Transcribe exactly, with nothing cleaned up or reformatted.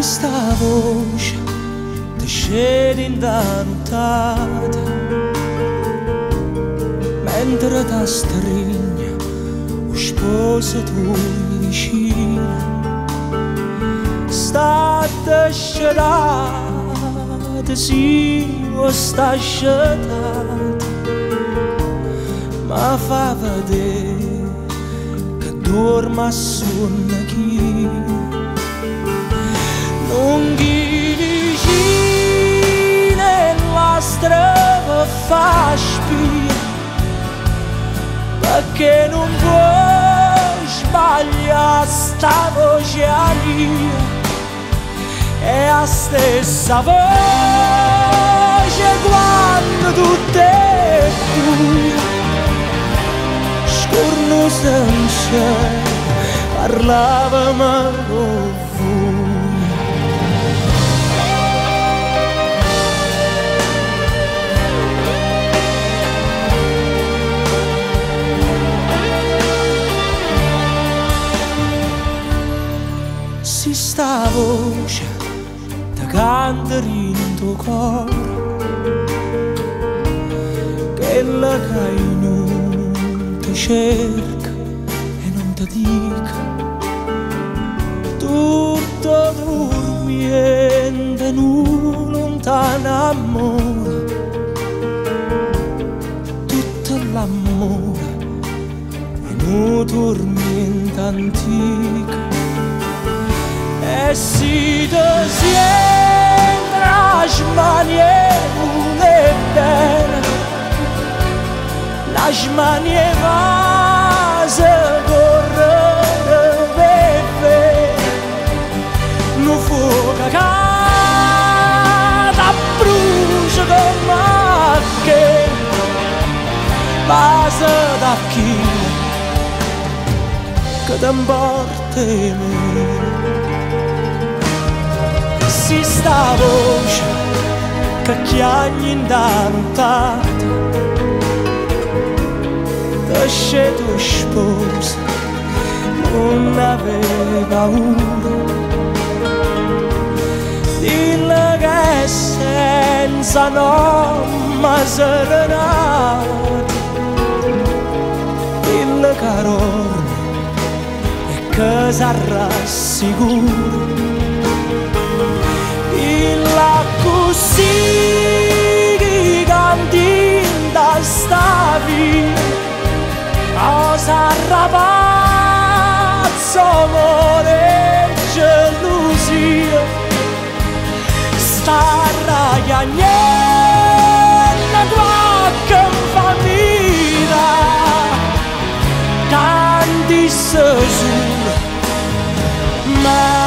sta voce ti scende in da nottata mentre ti stringe o sposa tu vicino sta scelata sì o sta scelata ma fa vedere che dorma sonno chi non chi vicine la strada fa spia perché non puoi sbagliare sta voce mia è la stessa voce quando tutto è buio scorno senza parlavamo con voi. Si sta voce da canta in tuo cuore che la che non ti cerca e non ti dica tutto dormiente nu lontano amore tutto l'amore e nu dormiente antica e si te siembra smanie une bene la smanie vase correre beve nu fuoca cata brucia come che base da chi che t'importa me si sta voce che chiagni in da nottata t'esce tu sposa non aveva paura dille che è senza nome serenata dille che dorme e che s'arrassicura la così che canti da sta vita osa ragazzo amore gelosia sta ragnando qualche famiglia canti sesura ma